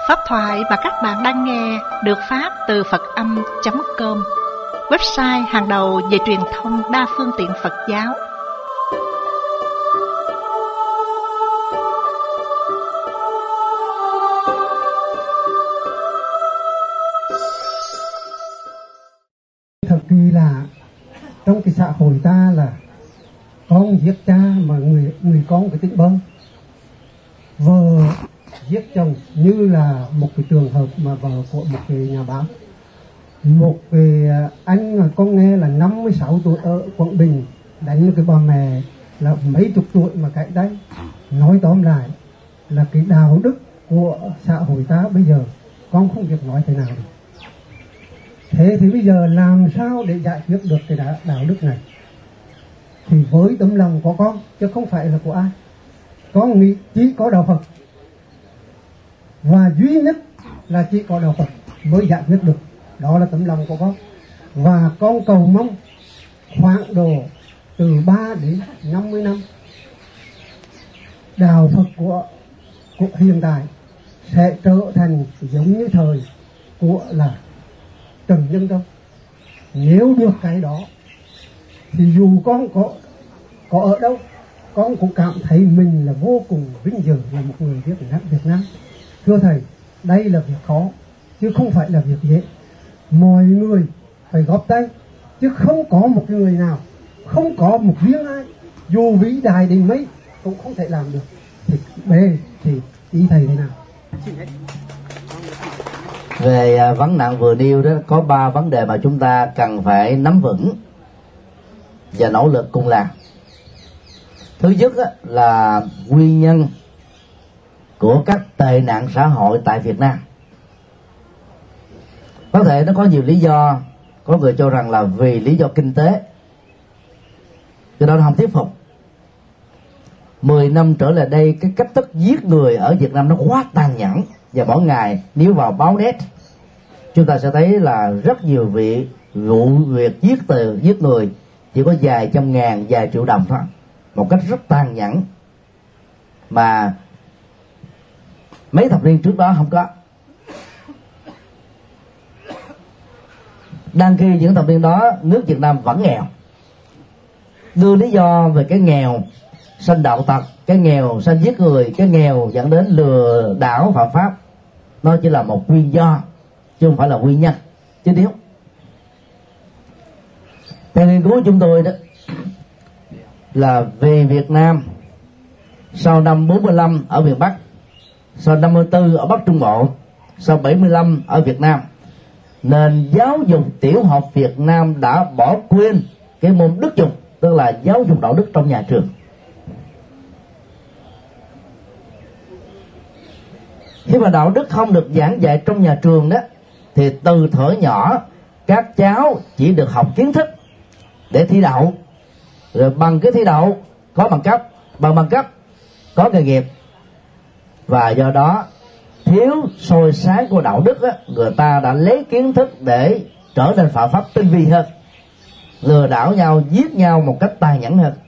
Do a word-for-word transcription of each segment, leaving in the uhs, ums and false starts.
Pháp thoại mà các bạn đang nghe được phát từ Phật Âm chấm com, website hàng đầu về truyền thông đa phương tiện Phật giáo. Thật kỳ lạ, trong cái xã hội ta là con giết cha mà người người con phải tính bơm, vợ giết chồng, như là một cái trường hợp mà vợ của một cái nhà báo, một cái anh mà con nghe là năm mươi sáu tuổi ở Quảng Bình đánh cái bà mẹ là mấy chục tuổi mà cãi đấy. Nói tóm lại là cái đạo đức của xã hội ta bây giờ con không biết nói thế nào được. Thế thì bây giờ làm sao để giải quyết được cái đạo đức này? Thì với tấm lòng của con, chứ không phải là của ai. Con nghĩ chỉ có đạo Phật, và duy nhất là chỉ có đạo Phật mới giải quyết được. Đó là tấm lòng của con. Và con cầu mong khoảng độ từ ba đến năm mươi năm, đạo Phật của, của hiện tại sẽ trở thành giống như thời của là Trần Nhân Tông. Nếu được cái đó thì dù con có có ở đâu, con cũng cảm thấy mình là vô cùng vinh dự là một người Việt Nam. Việt Nam. Thưa thầy, đây là việc khó chứ không phải là việc dễ. Mọi người phải góp tay, chứ không có một cái người nào, không có một riêng ai, dù vĩ đại đến mấy cũng không thể làm được. Thì B thì ý thầy thế nào? Về vấn nạn vừa nêu đó, có ba vấn đề mà chúng ta cần phải nắm vững và nỗ lực cùng làm. Thứ nhất là nguyên nhân của các tệ nạn xã hội tại Việt Nam. Có thể nó có nhiều lý do. Có người cho rằng là vì lý do kinh tế, cái đó nó không thuyết phục. Mười năm trở lại đây, cái cách thức giết người ở Việt Nam nó quá tàn nhẫn. Và mỗi ngày nếu vào báo net, chúng ta sẽ thấy là rất nhiều vị vụ việc giết từ giết người chỉ có vài trăm ngàn, vài triệu đồng thôi, một cách rất tàn nhẫn mà mấy thập niên trước đó không có. Đang khi những thập niên đó nước Việt Nam vẫn nghèo. Đưa lý do về cái nghèo sanh đạo tặc, cái nghèo sanh giết người, cái nghèo dẫn đến lừa đảo phạm pháp, nó chỉ là một nguyên do chứ không phải là nguyên nhân chứ nếu. Theo nghiên cứu của chúng tôi đó, là về Việt Nam sau năm bốn mươi lăm ở miền Bắc, sau năm mươi tư ở Bắc Trung Bộ, sau bảy mươi lăm ở Việt Nam, nền giáo dục tiểu học Việt Nam đã bỏ quên cái môn đức dục, tức là giáo dục đạo đức trong nhà trường. Khi mà đạo đức không được giảng dạy trong nhà trường đó, thì từ thuở nhỏ các cháu chỉ được học kiến thức để thi đậu, rồi bằng cái thi đậu có bằng cấp, bằng bằng cấp có nghề nghiệp. Và do đó thiếu soi sáng của đạo đức á, người ta đã lấy kiến thức để trở nên phạm pháp tinh vi hơn, lừa đảo nhau, giết nhau một cách tàn nhẫn hơn.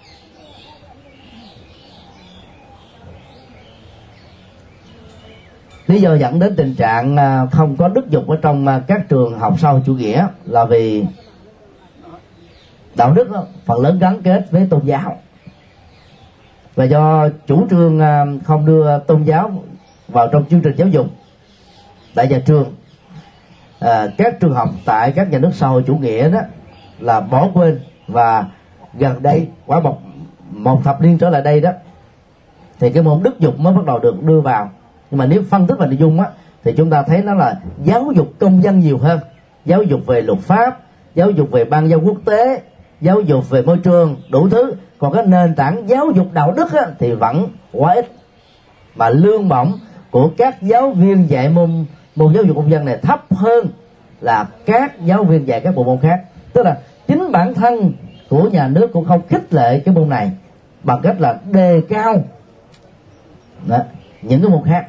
Lý do dẫn đến tình trạng không có đức dục ở trong các trường học xã hội chủ nghĩa là vì đạo đức phần lớn gắn kết với tôn giáo, và do chủ trương không đưa tôn giáo vào trong chương trình giáo dục tại nhà trường, à, các trường học tại các nhà nước xã hội chủ nghĩa đó là bỏ quên. Và gần đây quá một một thập niên trở lại đây đó, thì cái môn đức dục mới bắt đầu được đưa vào. Nhưng mà nếu phân tích về nội dung á, thì chúng ta thấy nó là giáo dục công dân nhiều hơn, giáo dục về luật pháp, giáo dục về ban giao quốc tế, giáo dục về môi trường, đủ thứ. Còn cái nền tảng giáo dục đạo đức á, thì vẫn quá ít. Mà lương bổng của các giáo viên dạy môn môn giáo dục công dân này thấp hơn là các giáo viên dạy các bộ môn khác. Tức là chính bản thân của nhà nước cũng không khích lệ cái môn này bằng cách là đề cao đó, những cái môn khác.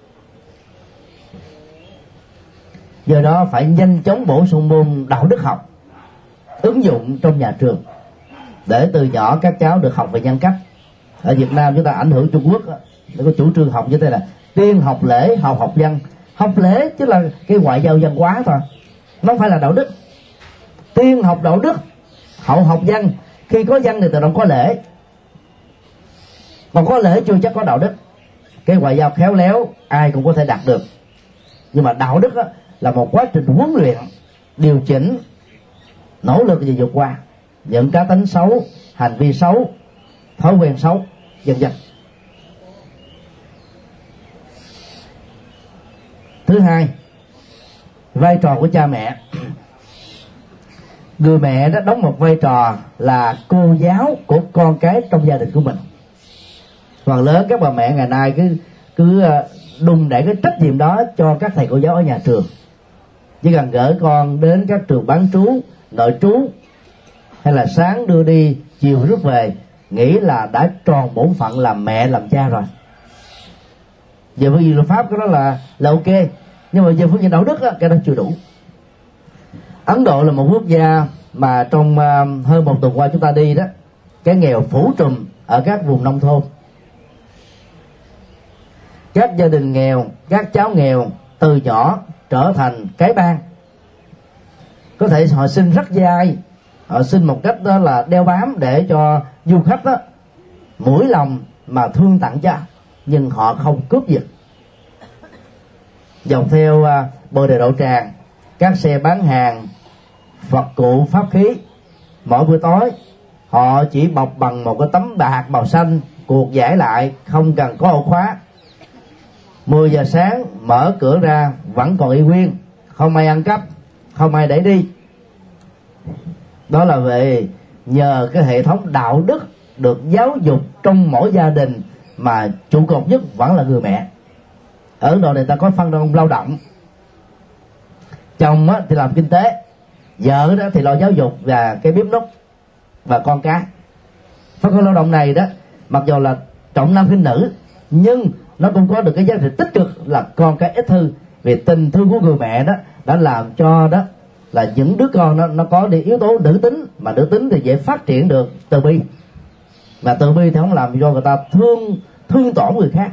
Do đó phải nhanh chóng bổ sung môn đạo đức học ứng dụng trong nhà trường, để từ nhỏ các cháu được học về nhân cách. Ở Việt Nam chúng ta ảnh hưởng Trung Quốc, nó có chủ trương học như thế là tiên học lễ hậu học văn. Học lễ chứ là cái ngoại giao văn hóa thôi, nó không phải là đạo đức. Tiên học đạo đức, hậu học văn. Khi có văn thì tự động có lễ, còn có lễ chưa chắc có đạo đức. Cái ngoại giao khéo léo ai cũng có thể đạt được, nhưng mà đạo đức đó là một quá trình huấn luyện, điều chỉnh, nỗ lực để vượt qua những cá tính xấu, hành vi xấu, thói quen xấu, vân vân. Thứ hai, vai trò của cha mẹ. Người mẹ đã đóng một vai trò là cô giáo của con cái trong gia đình của mình. Phần lớn các bà mẹ ngày nay cứ cứ đùn đẩy cái trách nhiệm đó cho các thầy cô giáo ở nhà trường. Chỉ cần gửi con đến các trường bán trú, nội trú, hay là sáng đưa đi, chiều rước về, nghĩ là đã tròn bổn phận làm mẹ làm cha rồi. Về phương diện luật pháp cái đó là là ok, nhưng mà về phương diện đạo đức á, cái đó chưa đủ. Ấn Độ là một quốc gia mà trong uh, hơn một tuần qua chúng ta đi đó, cái nghèo phủ trùm ở các vùng nông thôn. Các gia đình nghèo, các cháu nghèo từ nhỏ trở thành cái bang. Có thể họ sinh rất dai, họ sinh một cách đó là đeo bám để cho du khách đó mũi lòng mà thương tặng cho, nhưng họ không cướp giật. Dọc theo uh, bờ đèo Đậu Tràng, các xe bán hàng, Phật cụ, pháp khí, mỗi buổi tối họ chỉ bọc bằng một cái tấm bạc màu xanh, cuộc giải lại, không cần có ổ khóa. Mười giờ sáng mở cửa ra vẫn còn y nguyên, không ai ăn cắp, không ai để đi. Đó là về nhờ cái hệ thống đạo đức được giáo dục trong mỗi gia đình, mà trụ cột nhất vẫn là người mẹ. Ở Ấn Độ này ta có phân công lao động, chồng thì làm kinh tế, vợ đó thì lo giáo dục và cái bếp núc và con cái. Phân công lao động này đó mặc dù là trọng nam khinh nữ, nhưng nó cũng có được cái giá trị tích cực là con cái ít hư, vì tình thương của người mẹ đó đã làm cho đó là những đứa con nó nó có đi yếu tố nữ tính, mà nữ tính thì dễ phát triển được từ bi, mà từ bi thì không làm cho người ta thương thương tổn người khác.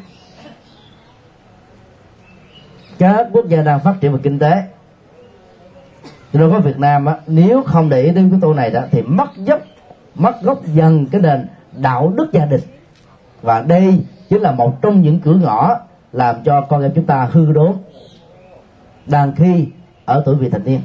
Các quốc gia đang phát triển về kinh tế, cho nên có Việt Nam á, nếu không để ý đến cái tôi này đó thì mất dốc mất gốc dần cái nền đạo đức gia đình, và đây chính là một trong những cửa ngõ làm cho con em chúng ta hư đốn đàn khi ở tuổi vị thành niên.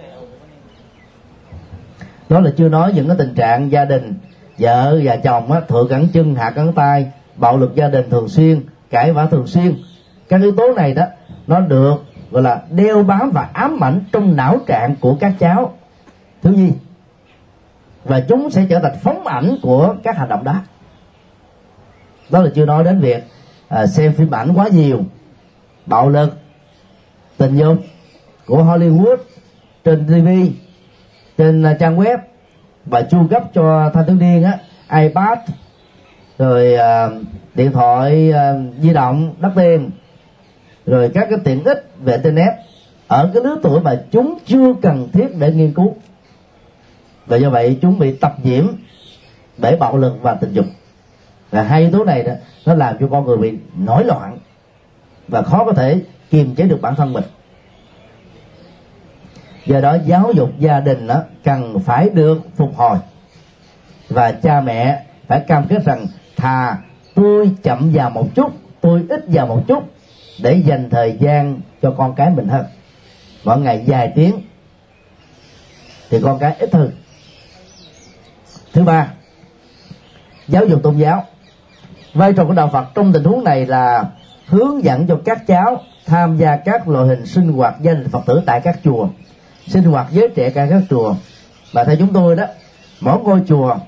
Đó là chưa nói những cái tình trạng gia đình vợ và chồng á, thượng cẳng chân hạ cẳng tay, bạo lực gia đình thường xuyên, cãi vã thường xuyên. Các yếu tố này đó nó được gọi là đeo bám và ám ảnh trong não trạng của các cháu thiếu nhi, và chúng sẽ trở thành phóng ảnh của các hành động đó. Đó là chưa nói đến việc à, xem phim ảnh quá nhiều, bạo lực, tình dục của Hollywood trên ti vi, trên uh, trang web, và chu cấp cho thanh thiếu niên á iPad, rồi uh, điện thoại uh, di động đắt tiền, rồi các cái tiện ích về internet ở cái lứa tuổi mà chúng chưa cần thiết để nghiên cứu, và do vậy chúng bị tập nhiễm bởi bạo lực và tình dục. Và hai yếu tố này đó, nó làm cho con người bị nổi loạn và khó có thể kiềm chế được bản thân mình. Do đó giáo dục gia đình đó cần phải được phục hồi, và cha mẹ phải cam kết rằng thà tôi chậm vào một chút, tôi ít vào một chút, để dành thời gian cho con cái mình hơn. Mỗi ngày vài tiếng thì con cái ít hơn. Thứ ba, giáo dục tôn giáo. Vai trò của đạo Phật trong tình huống này là hướng dẫn cho các cháu tham gia các loại hình sinh hoạt gia đình Phật tử tại các chùa, sinh hoạt giới trẻ tại các chùa. Và theo chúng tôi đó, mỗi ngôi chùa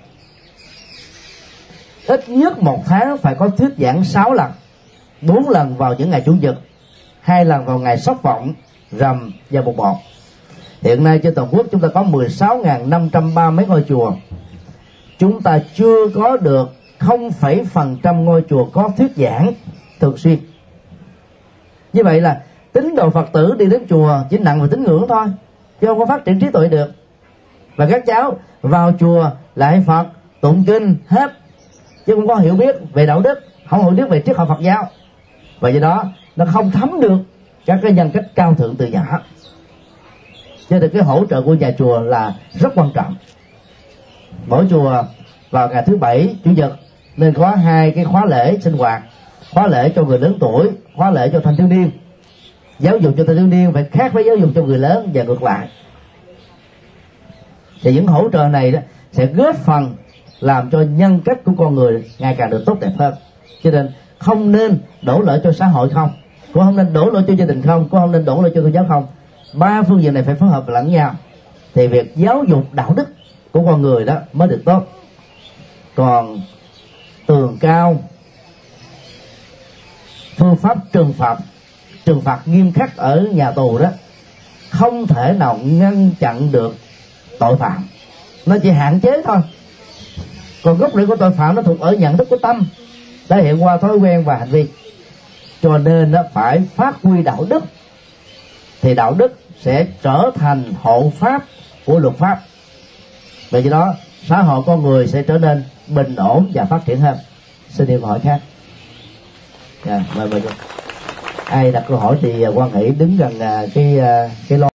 ít nhất một tháng phải có thuyết giảng sáu lần, bốn lần vào những ngày chủ nhật, hai lần vào ngày Sóc Vọng, Rằm và Mùng một. Hiện nay trên toàn quốc chúng ta có mười sáu nghìn năm trăm ba mươi mấy ngôi chùa. Chúng ta chưa có được không phẩy phần trăm ngôi chùa có thuyết giảng thường xuyên. Như vậy là tín đồ Phật tử đi đến chùa chỉ nặng về tín ngưỡng thôi, chứ không có phát triển trí tuệ được. Và các cháu vào chùa lại Phật, tụng kinh hết, chứ không có hiểu biết về đạo đức, không hiểu biết về triết học Phật giáo. Và do đó nó không thấm được các cái nhân cách cao thượng từ nhỏ. Cho nên cái hỗ trợ của nhà chùa là rất quan trọng. Mỗi chùa vào ngày thứ bảy, chủ nhật nên có hai cái khóa lễ sinh hoạt, khóa lễ cho người lớn tuổi, khóa lễ cho thanh thiếu niên. Giáo dục cho thanh thiếu niên phải khác với giáo dục cho người lớn và ngược lại. Thì những hỗ trợ này đó sẽ góp phần làm cho nhân cách của con người ngày càng được tốt đẹp hơn. Cho nên không nên đổ lỗi cho xã hội không, cũng không nên đổ lỗi cho gia đình không, cũng không nên đổ lỗi cho tôn giáo không. Ba phương diện này phải phối hợp lẫn nhau thì việc giáo dục đạo đức của con người đó mới được tốt. Còn tường cao, phương pháp trừng phạt trừng phạt nghiêm khắc ở nhà tù đó không thể nào ngăn chặn được tội phạm, nó chỉ hạn chế thôi. Còn gốc rễ của tội phạm nó thuộc ở nhận thức của tâm, thể hiện qua thói quen và hành vi. Cho nên nó phải phát huy đạo đức, thì đạo đức sẽ trở thành hộ pháp của luật pháp. Vì vậy đó xã hội con người sẽ trở nên bình ổn và phát triển hơn. Xin điều câu hỏi khác. Dạ, mời mời. Ai đặt câu hỏi thì quan hệ đứng gần cái cái lo.